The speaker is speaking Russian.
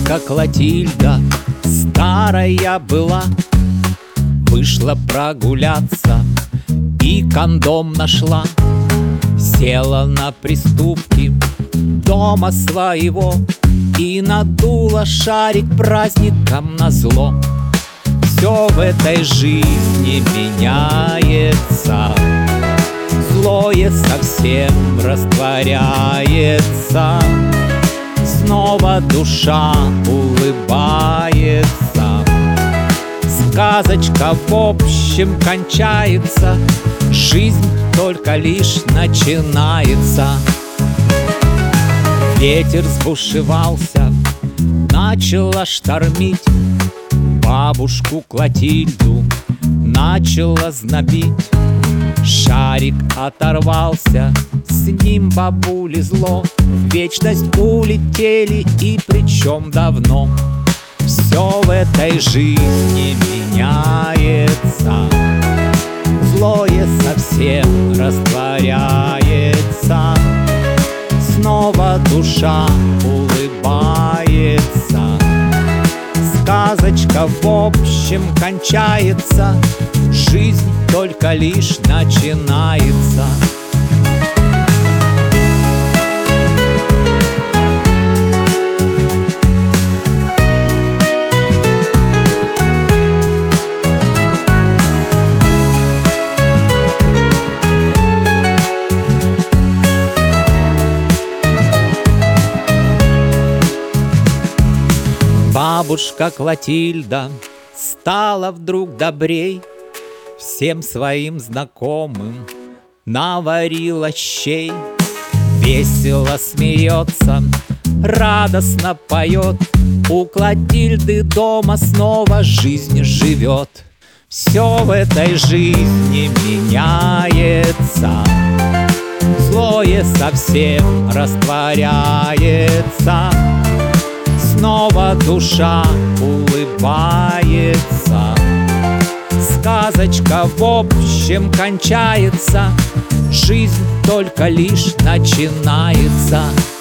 Бабушка Клотильда старая была, вышла прогуляться и кондом нашла. Села на приступке дома своего и надула шарик праздником назло. Все в этой жизни меняется, злое совсем растворяется, снова душа улыбается. Сказочка в общем кончается, жизнь только лишь начинается. Ветер сбушевался, начала штормить, бабушку Клотильду начала знобить. Шарик оторвался, с ним бабуле зло, в вечность улетели и причем давно. Все в этой жизни меняется, злое совсем растворяется, снова душа улыбается. Сказочка в общем кончается, жизнь только лишь начинается. Бабушка Клотильда стала вдруг добрей, всем своим знакомым наварила щей. Весело смеется, радостно поет, у Клотильды дома снова жизнь живет. Все в этой жизни меняется, злое совсем растворяется, снова душа улыбается. Сказочка в общем кончается, жизнь только лишь начинается.